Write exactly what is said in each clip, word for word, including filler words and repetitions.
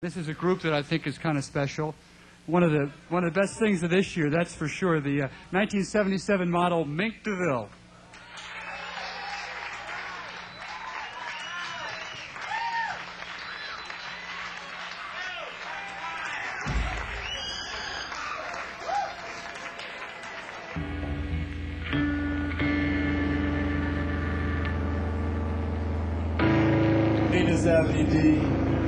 This is a group that I think is kind of special. One of the one of the best things of this year, that's for sure, the uh, nineteen seventy-seven model Mink DeVille. Venus Avenue D.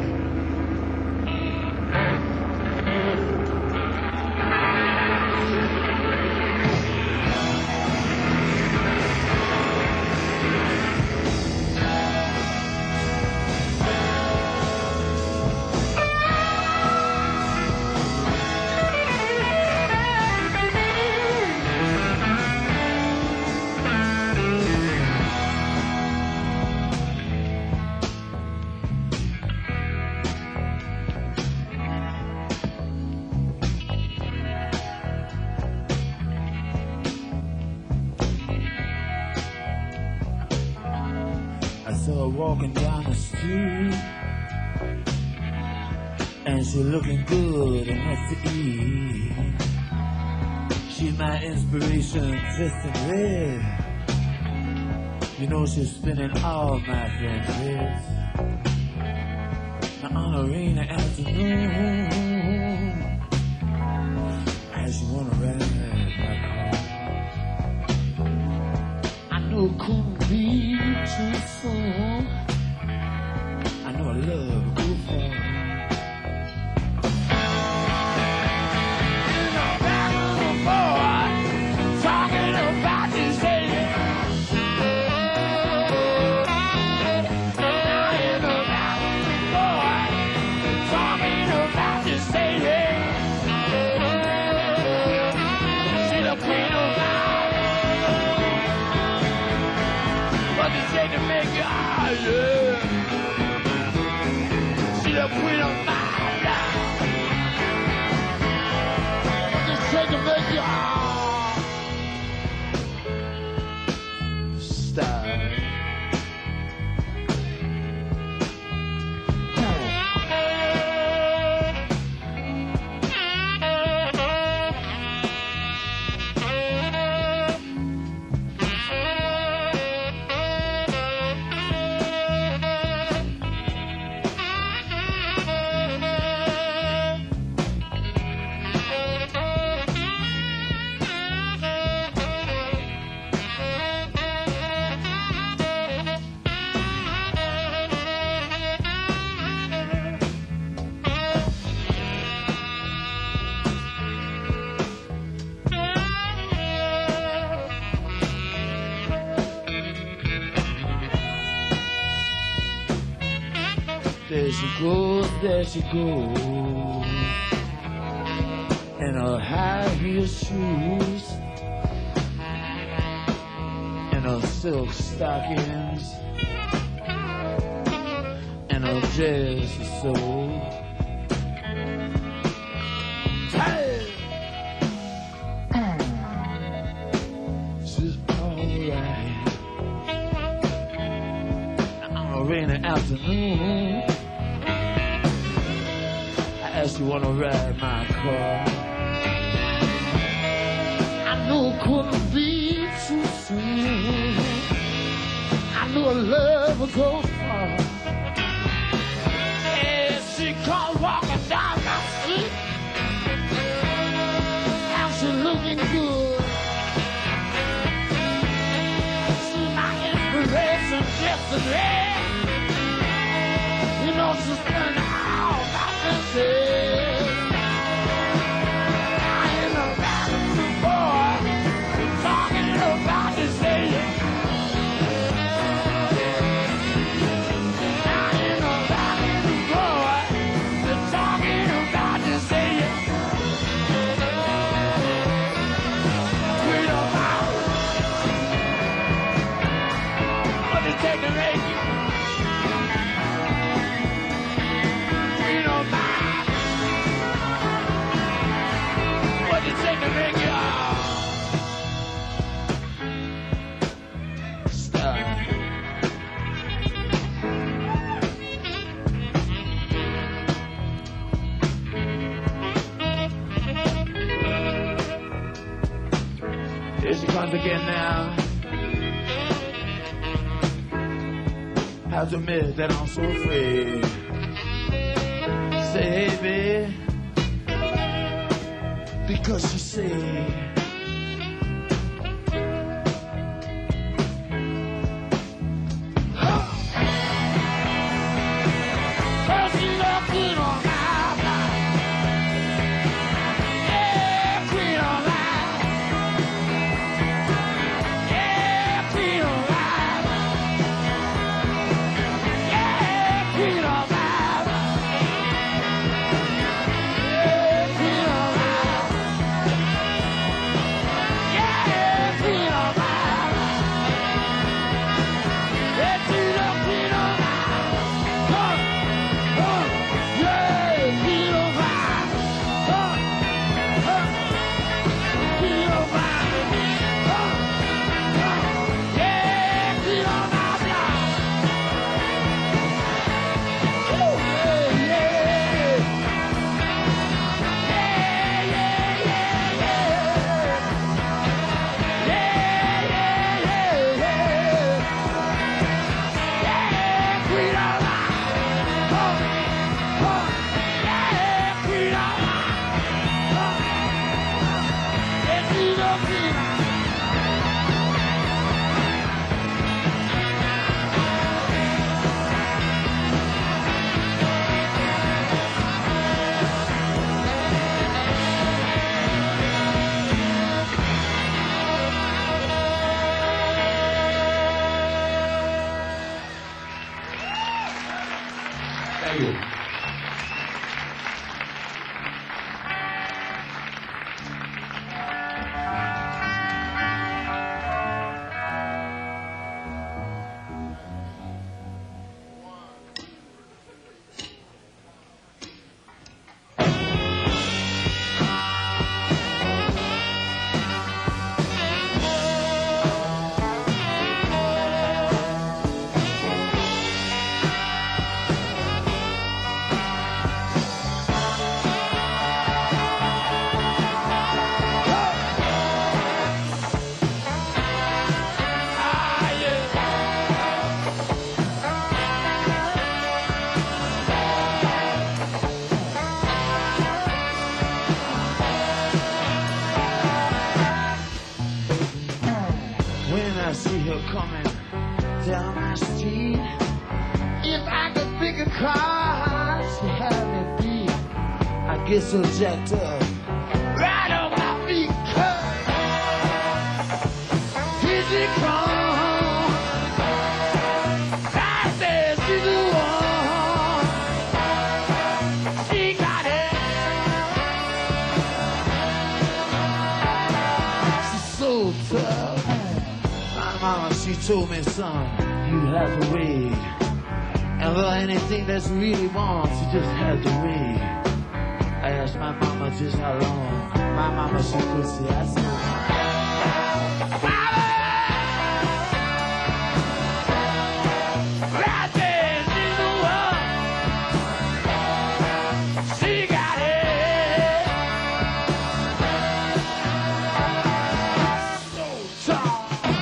I saw her walking down the street, and she looking good and has to eat. She's my inspiration, dressed in red. You know she's spinning all my friends' heads. Now on a rainy afternoon, as you wanna ride my car, I know it couldn't be too soon. I know I love go far. You know that little boy talking about this lady. Now you know that little boy talking about this lady. She's the queen of love, but this ain't to make you higher. She's the queen of my life. Just take to make you high. Style. There she goes, there she goes, in her high heel shoes, in her silk stockings, and her jersey soul. Hey! She's alright. On a rainy afternoon, as you wanna ride my car, I knew it couldn't be too soon. I knew a love would go far. Yeah, she comes walking down my street, and she looking good. She's my inspiration, just as red. You know she's spending all my senses. I ain't no little boy talking about this lady. I ain't no little boy talking Here she comes again now. Have to admit that I'm so afraid. Say, hey, babe, because you say. Coming down my street. If I could pick a car to have me beat, I get so jacked up, right on my feet. Here she comes, I said she's the one. She got it. She's so tough. Mama, she told me, son, you have to wait. And for anything that's really wrong, she just had to wait. I asked my mama just how long. My mama, she could say, I said, Mama! I said, she's the one. She got it. So tall.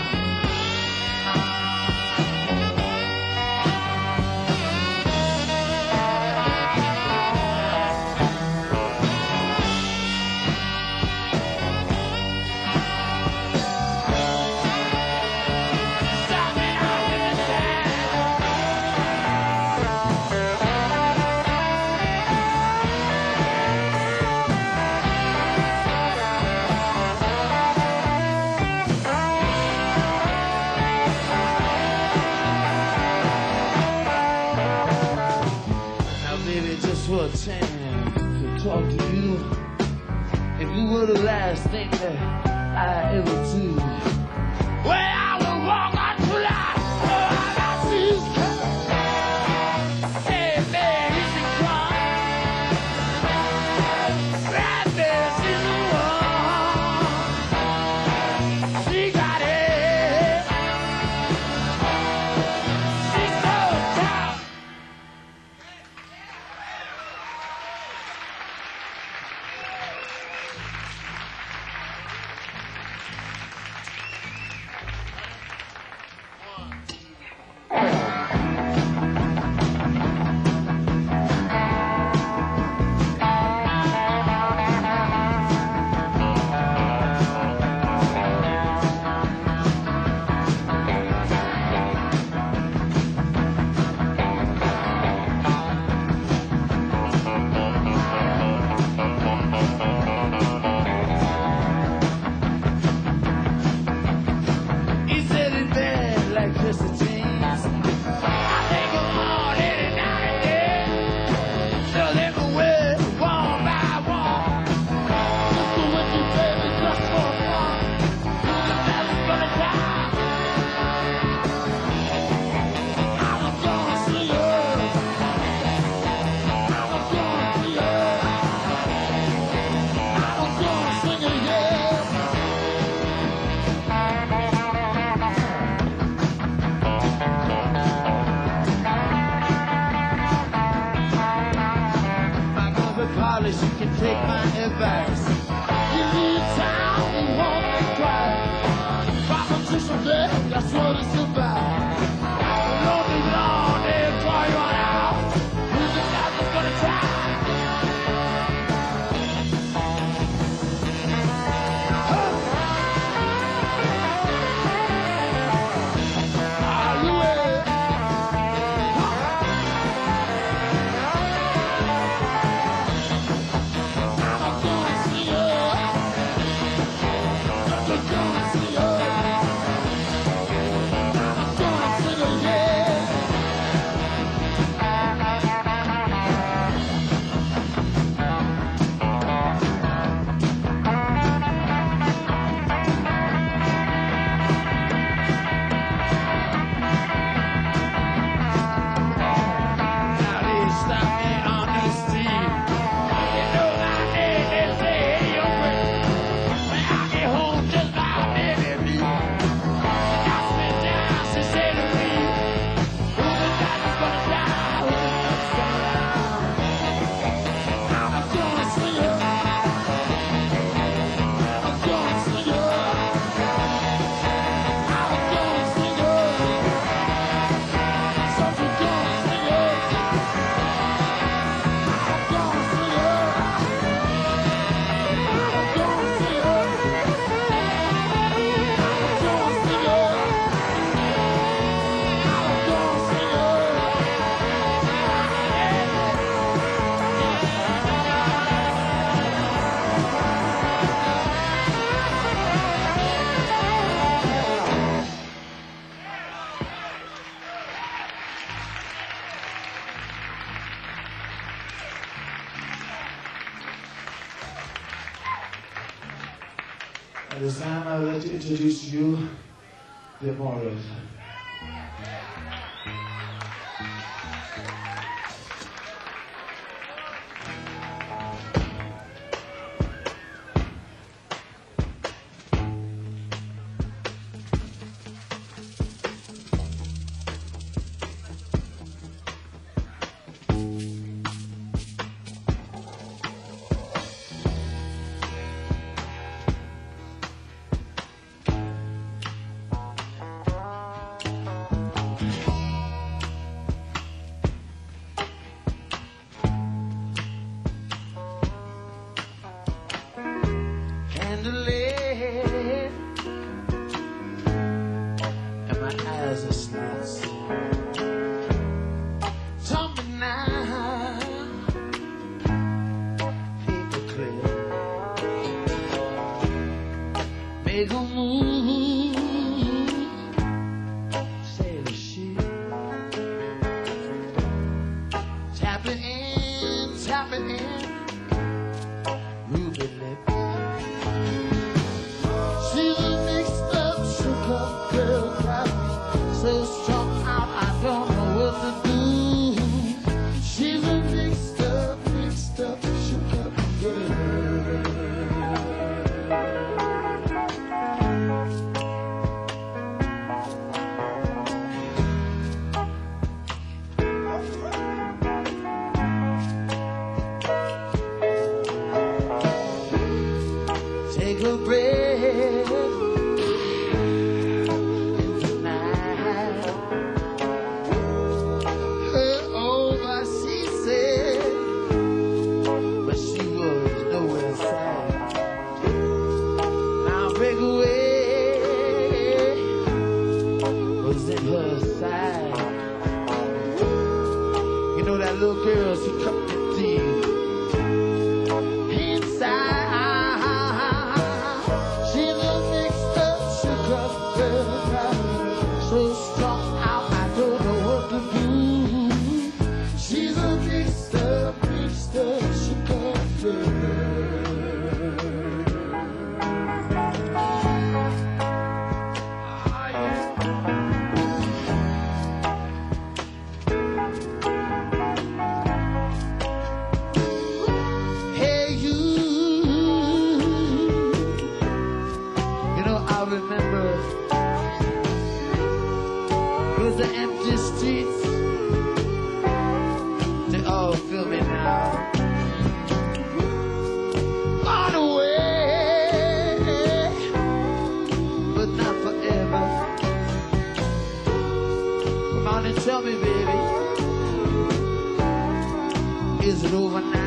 For a chance to talk to you. If you were the last thing that I ever do, well, I will walk until I, oh, I see you come. Hey, man, you should come. Right there, she's the one. She got it. She's so tough. Charlie, she can take my advice. You leave town, you won't be quiet. Competition day, that's what it's about. Don't be long, they'll draw you on out. Who's the guy that's gonna try? It is time I would like to introduce to you the Immortals. Make a move, sail a ship, tap it in, tap it in, ruby lips. She's a mixed up, shook up girl, got me so strung out I don't know what to do. She's a mixed up, mixed up, shook up girl.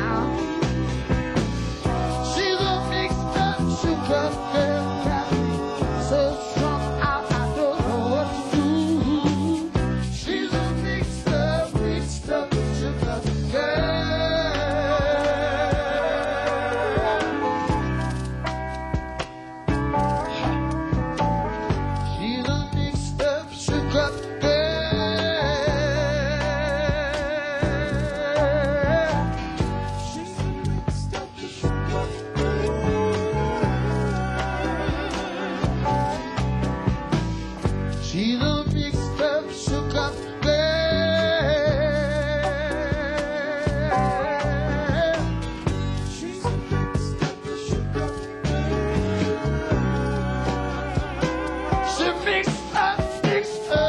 now. She's a mixed up sugar girl, Kathy, so strung out I don't know what to do. She's a mixed up, mixed up sugar girl. She's a mixed up sugar girl. She's a mixed up sugar girl. She's a mixed up sugar girl. She's a mixed up sugar girl. She mixed up, mixed up.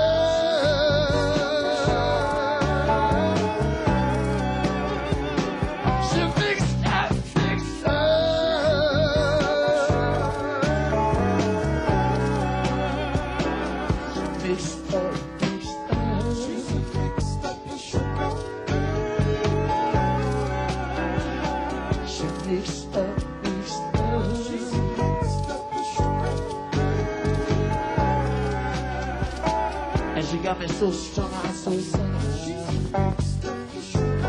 She mixed up, mixed up. She mixed up, mixed up. She's a mixed up sugar girl. She mixed up, mixed up. She's a mixed up sugar girl. And she got me so strung out, so sad. She's a mixed up sugar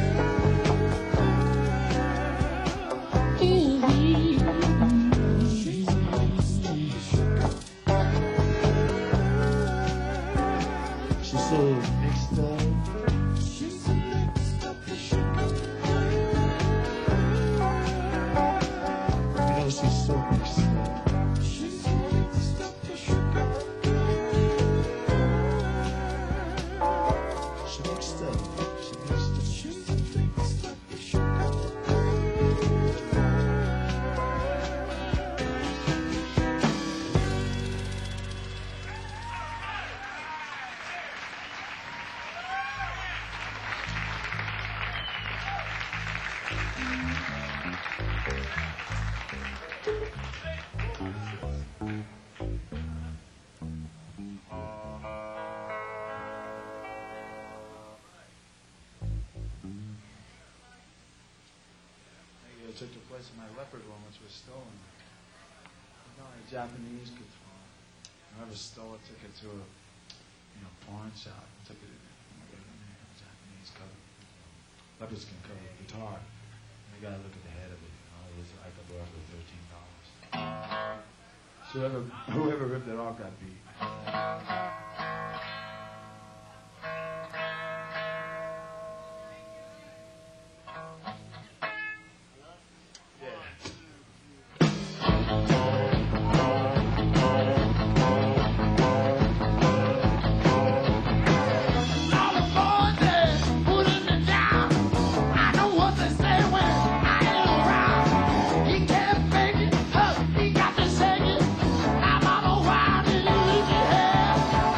girl. Ooh, she's a mixed up sugar girl. She's so mixed up. She's a mixed up sugar girl. You know she's so mixed up. She's a mixed up sugar girl. She mixed up. She mixed up. She's a mixed up sugar girl. I took the place of my leopard one, which was stolen. You know, a Japanese guitar. Whoever stole it took it to a, you know, pawn shop. Took it, you know, a Japanese cover. Leopards can cover a guitar. You gotta look at the head of it. You know, it was like a worth of thirteen dollars. So whoever, whoever ripped it off got beat. All the boys there putting me down. I know what they say when I ain't around. He can't make it, huh? He got to shake it. I'm on a wild and you leave me here.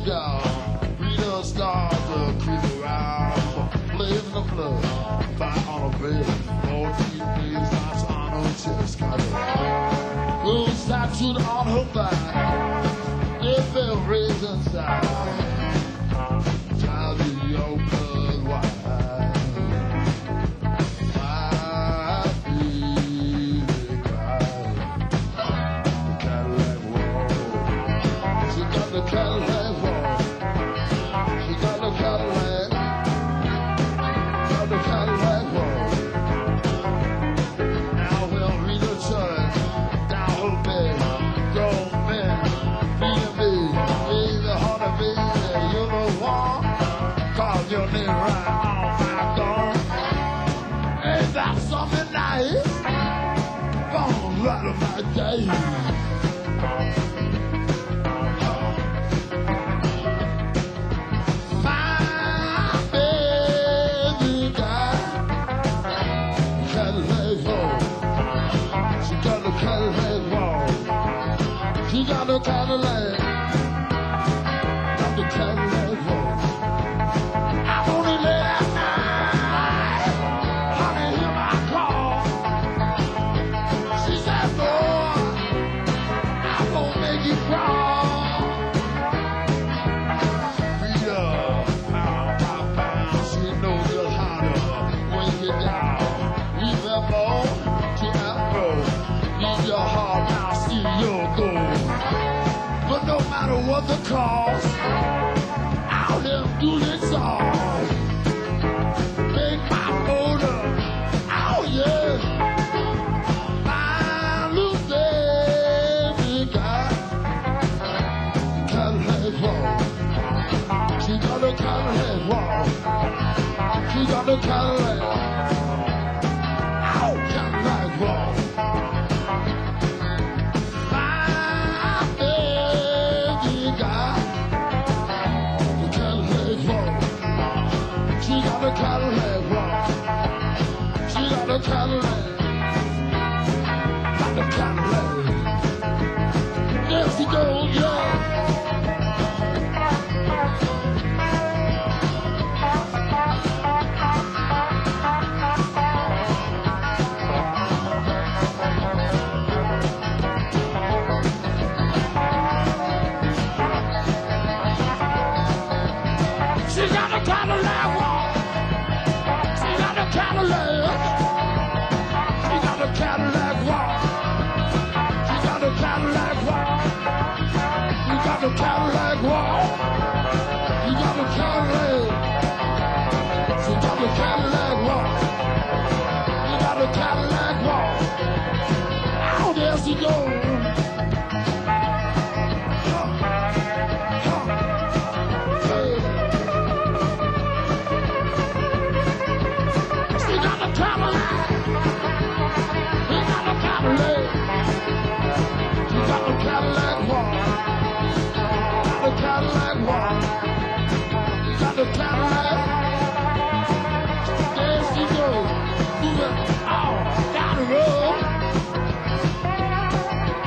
gal. Rita starts to creep around, blazing the flood, fire on a bed, fourteen days, lights on her chest, got a gold statue on her back, it fell raised inside, child of your blood white, my baby cried, the Cadillac wall, she got the Cadillac wall, she got the Cadillac, got the Cadillac wall. Now we'll read a church down her bed, grown men, feeding me, baby, honey, baby, you the one, call your name right on my door. Ain't that something nice? Gone right of my day. My baby got Cadillac wall. She got the Cadillac wall. She got the Cadillac. Got the Cadillac wall. I wanna lay that night. Honey, hear my call. She said, boy, I won't make you crawl. Rita, pound by pound, she knows just how to wake it down. Remember to afro, leave your heart now, see your goal. But no matter what the cost, I'll never do this all. Make my motor, oh yeah. My little baby got Cadillac wall. She got a Cadillac wall. She got a Cadillac. Oh, Cadillac wall. My baby got the Cadillac wall. She got a Cadillac wall. She got a Cadillac. Got the Cadillac. There she goes, yeah. She got a Cadillac wall. She got a Cadillac. She got a Cadillac wall. She got a Cadillac wall. You got a Cadillac wall. You got a Cadillac. She got a Cadillac wall. You got a Cadillac wall. Oh, there she goes. Cadillac wall, got a Cadillac wall, got a Cadillac. There she goes, moving all down the road.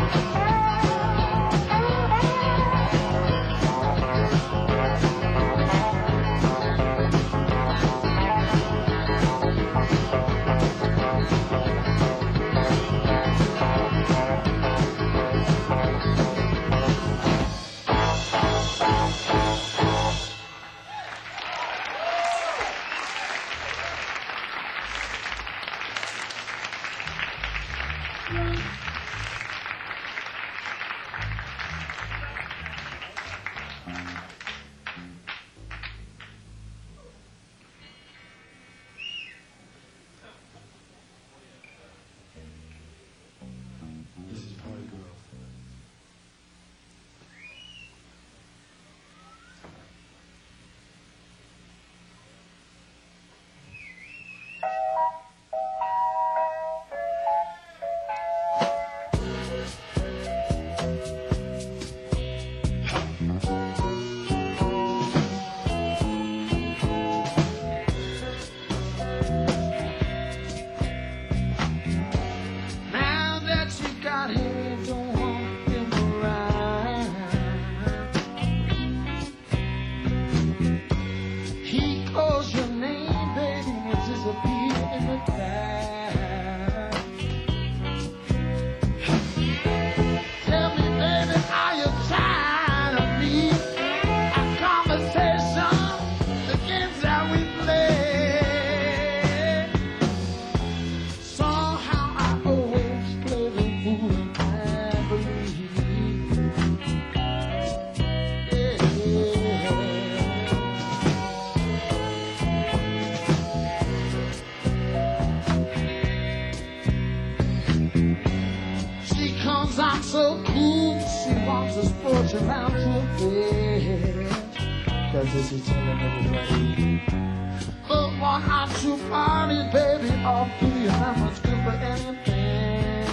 just a sport you're bound to win. That's what she's telling everybody. But why not you party, baby? Off to you, not much good for anything.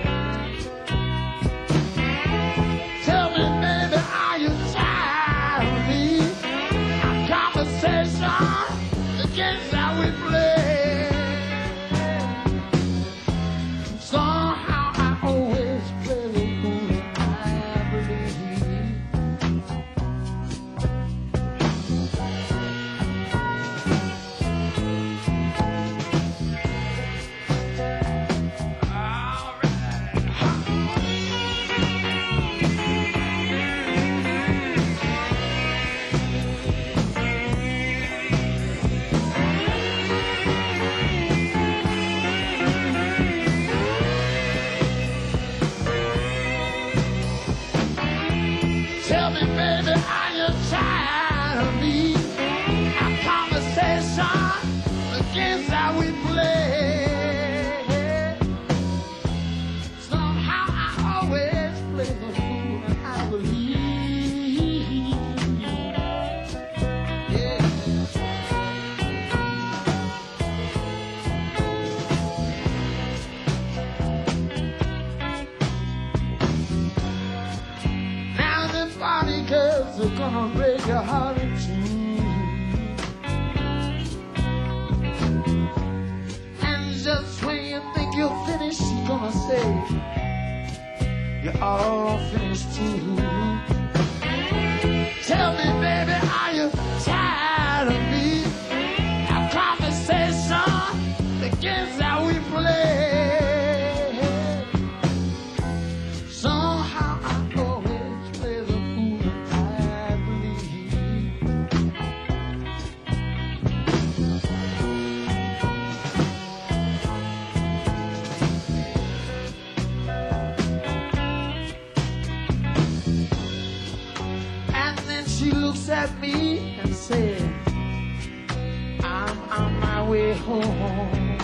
Tell me, baby, are you tired of me? Our conversation, the games that we play. Somehow I always play the fool, and I believe. Tell me, baby, are you tired of me? Our conversation, the games that we play. Somehow I always play the fool, and I believe. Yeah. Now the party girls are gonna break your heart in two. And just when you think you're finished, she's gonna say, you're all finished too. Tell me, baby, are you tired of me? Our conversation, the games that we play. Somehow I always play the fool, and I believe. And then she looks at me and says, I'm on my way home.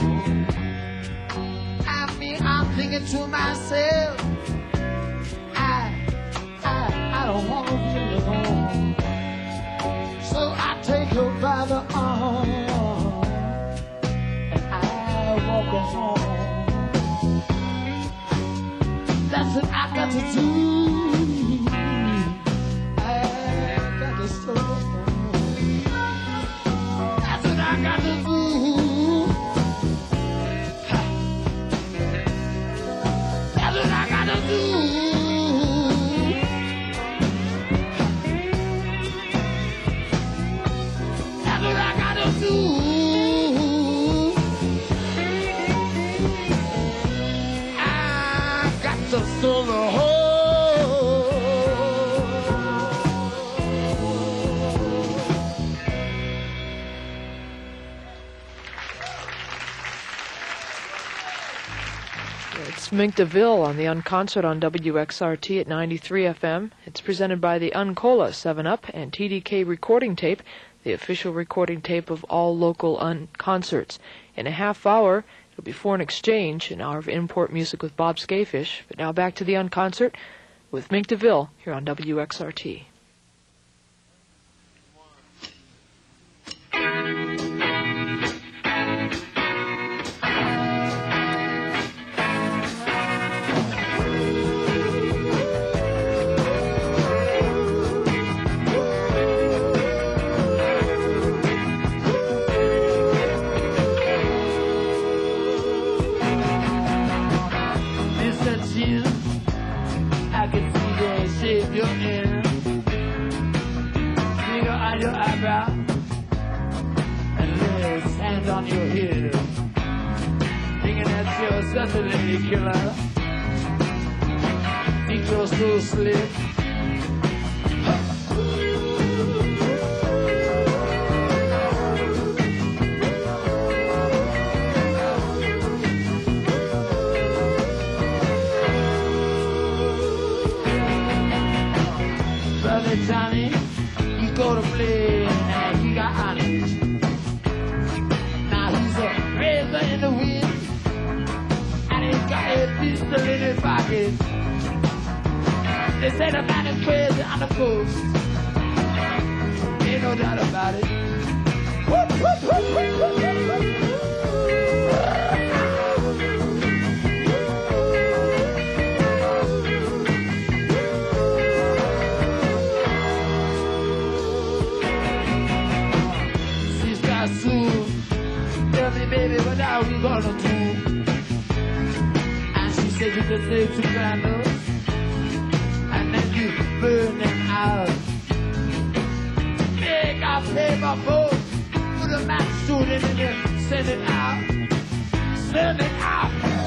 I mean, I'm thinking to myself, I, I, I don't want to be alone. So I take her by the arm and I walk her home. That's what I got to do. I got to slow down. That's what I got to do. That's what I got to do. That's what I got to do. I got to slow the whole. It's Mink DeVille on the Unconcert on W X R T at ninety-three F M. It's presented by the Uncola seven up and T D K Recording Tape, the official recording tape of all local Unconcerts. In a half hour, it'll be Foreign Exchange, an hour of import music with Bob Skafish. But now back to the Unconcert with Mink DeVille here on W X R T. Mister Jim, I can see the shape you're in. Finger on your eyebrow and left hand on your hip. Thinking that you're such a lady killer. Think you're so slick. Brother Johnny, he go to play and he got honest. Now he's a razor in the wind and he's got a pistol in his pocket. They say the man is crazy on the coast. Ain't no doubt about it. Whoop, whoop, whoop, whoop, whoop, whoop, whoop. Tell me, baby, what are we gonna do? And she said you could take two candles and then you burn them out. Make a paper boat, put a match to it and then send it out. Send it out.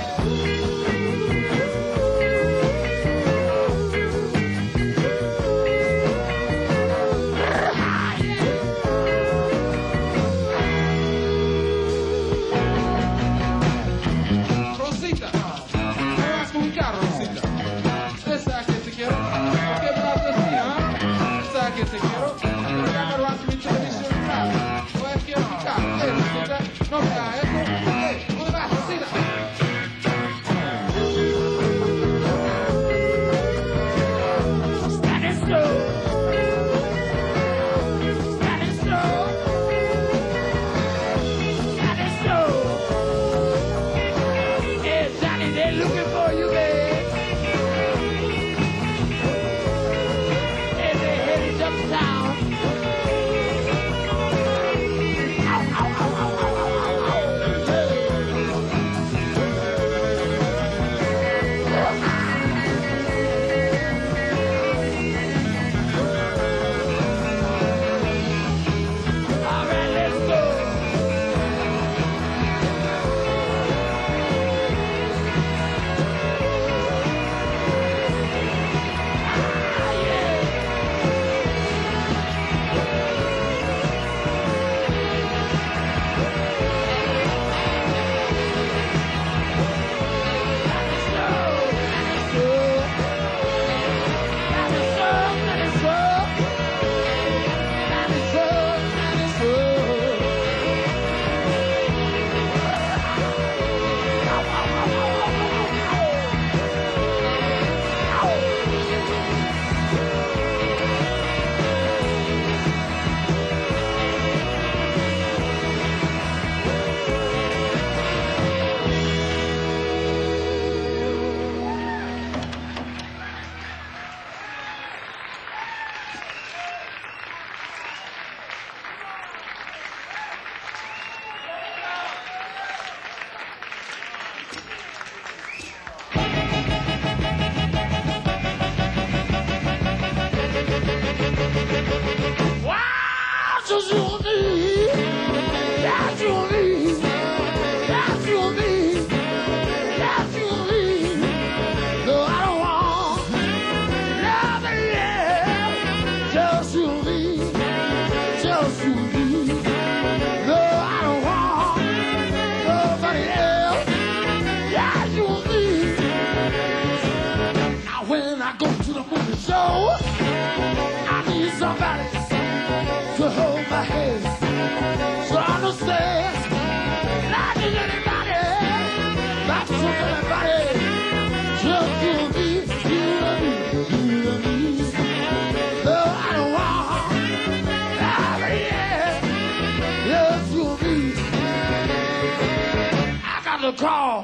Call,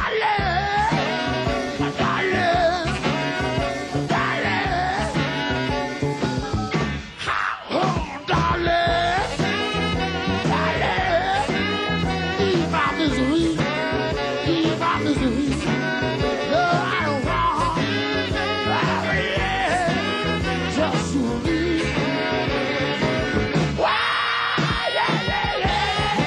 darling, darling, darling, oh, darling, darling, ease my misery, ease my misery. No, I don't want, darling, just you and me. Wow, yeah, yeah, yeah.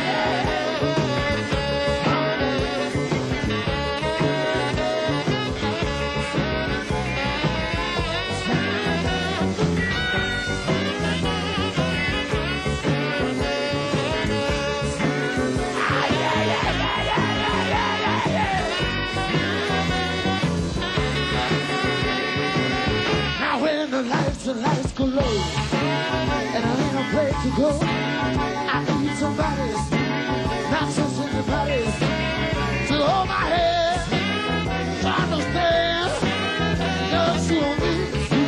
The lights, the lights go low, and I ain't no place to go. I need somebody, not just anybody, to hold my hand, to understand. Just you and me, you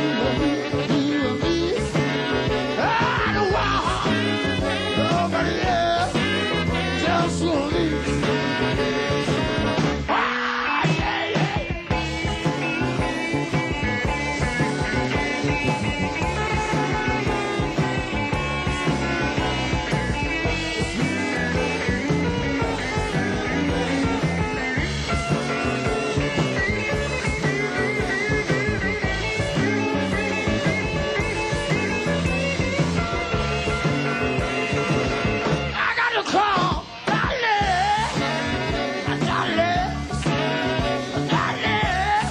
I got to call, darling, darling, darling.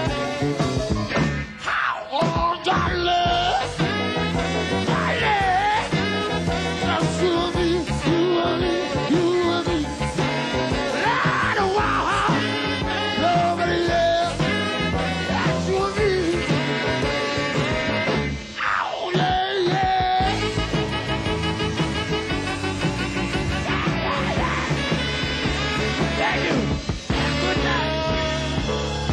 How, oh, darling, darling. That's you and me, you and me, you and me. I don't want nobody else. That's you and me. Oh, yeah, yeah. Thank you. Good night.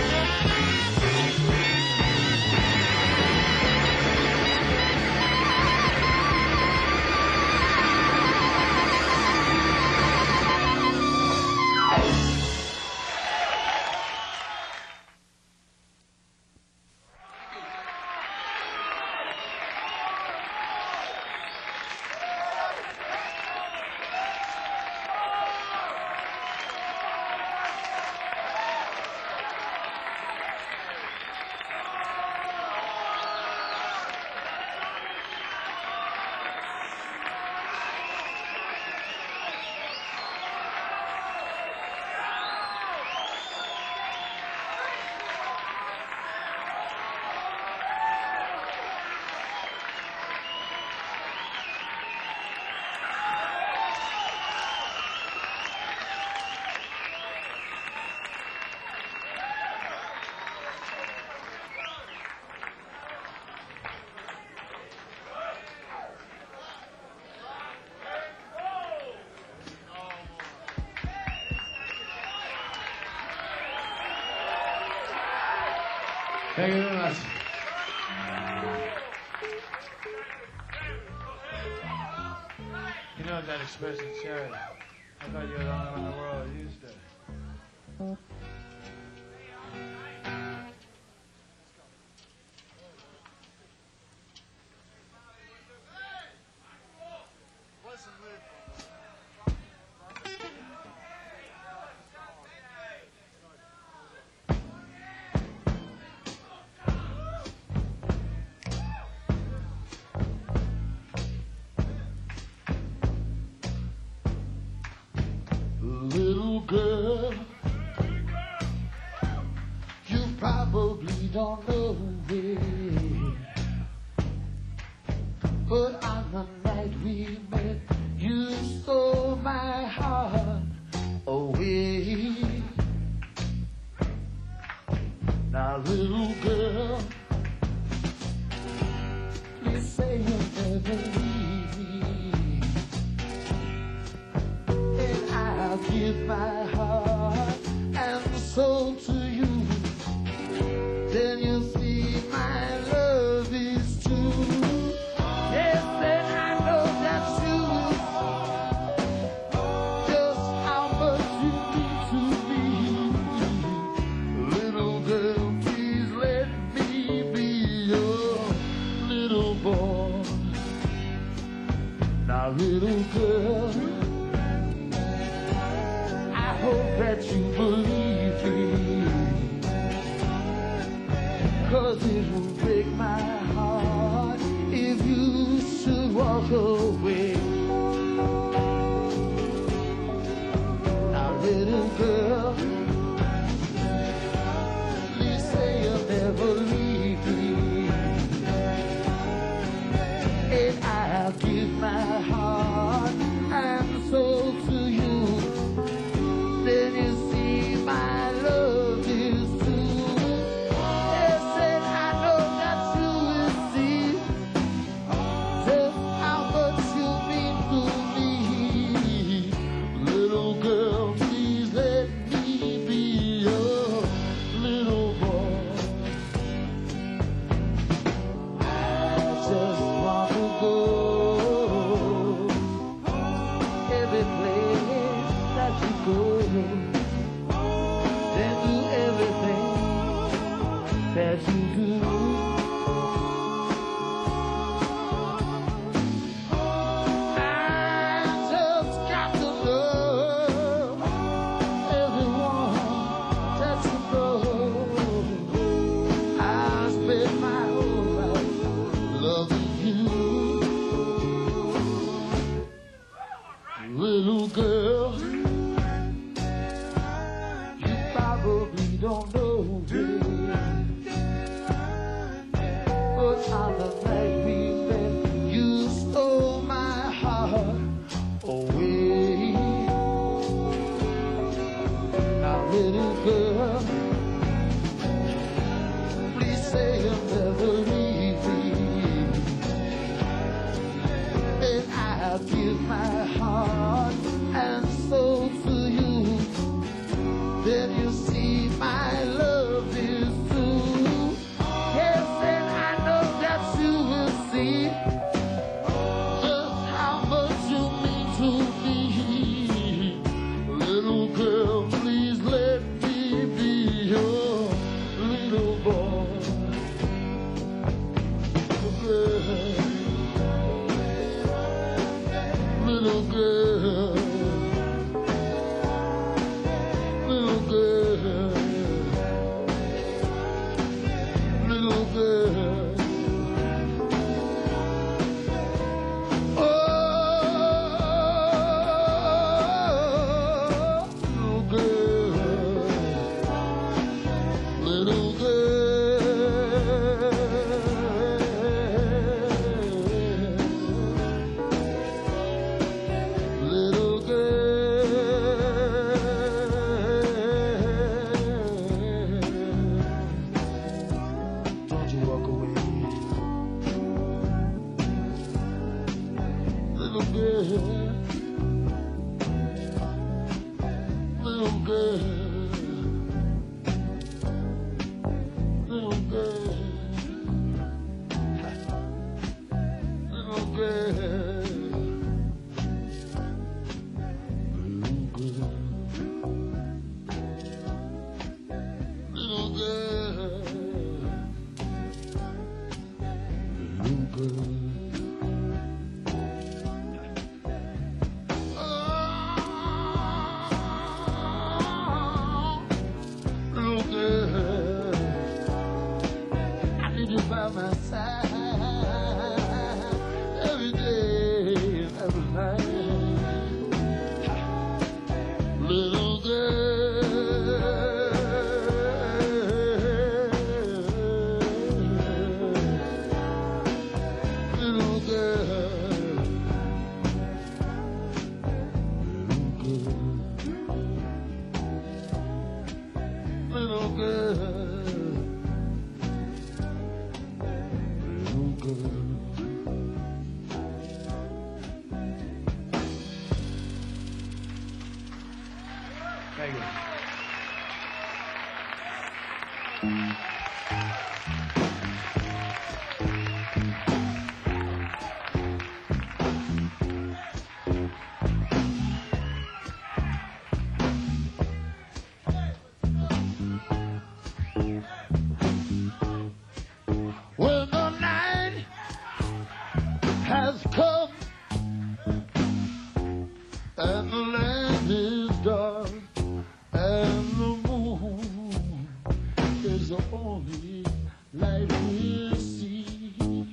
Thank you very much. You know that expression, charity. I thought you were the only one in the world who used it. Little girl, you probably don't know it, but on the night we met, you stole my heart away. Now, little girl, please say you'll never leave me, and I'll give my heart and soul to you. Then you'll see my love is true. Yes, and I know that you just how much you mean to me. Little girl, please let me be your little boy. Now, little girl, I hope that you believe me, 'cause it will break my heart if you should walk away. Now, little girl, please say you'll never leave me, and I'll give my heart and soul to you. Then you see my love is true. Yes, and I know that you will see just how much you mean to me. Little girl, please let then do everything that you do. I just got to love everyone that's above. I spent my whole life loving you, little girl. You probably don't know me, but on the night we met, you stole my heart away. Now, little girl, please say you'll never leave me, and I'll give my heart and soul to you. Then you see my love is true. Yes, and I know that you will see just how much you mean to me. Little girl, please let me be your little boy. Little girl, little girl, little girl. Oh, little girl, little girl. Little girl, don't you walk away. Little girl, little girl, little girl, little girl. Little girl, little girl. Oh, little girl, I need you by my side every day and every night. Little little girl, little girl, little girl. Thank you. When the night has come and the land is dark and the moon is the only light we'll see.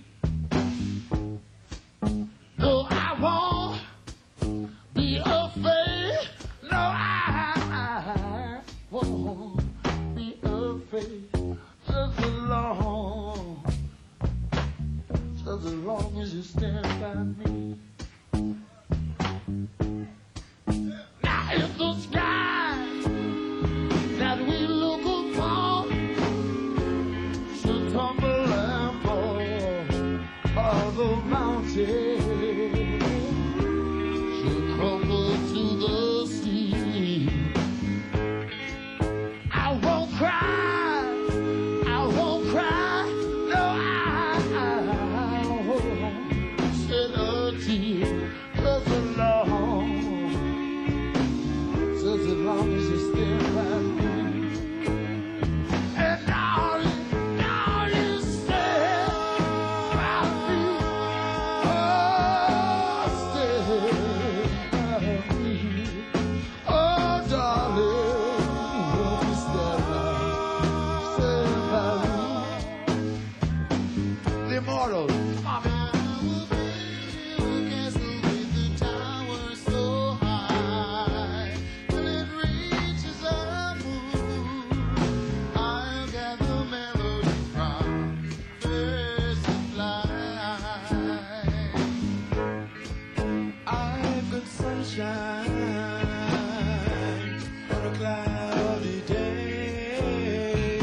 No, I won't be afraid. No, I won't be afraid. Just as long, just as long as you stand by me. Now if the sky that we look upon should tumble and fall, or the mountain should crumble to the sea, long as you still love me. And darling, darling, stay by me. Oh, stay by me. Oh, darling, won't you stay by me? Stay by me. The immortal. Sunshine on a cloudy day,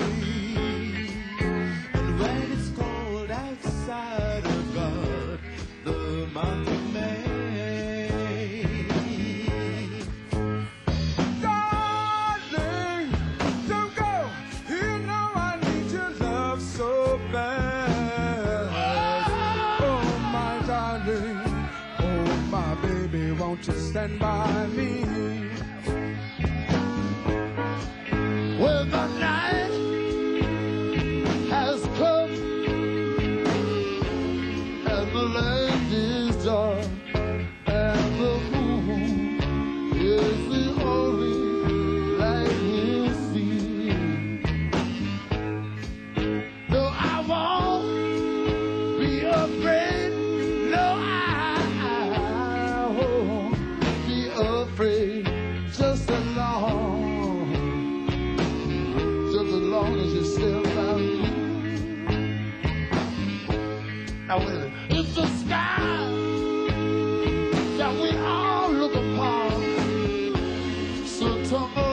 and when it's cold outside above the month of May, darling, don't go. You know I need your love so bad. Oh, my darling. Oh, my baby, won't you stand by me? Well, the night has come and the land is dark and the moon is the only light we'll see. No, I won't be afraid. No, I afraid, just as long, just as long as you still love me. Now wait a minute. It's the sky that we all look upon. So tomorrow.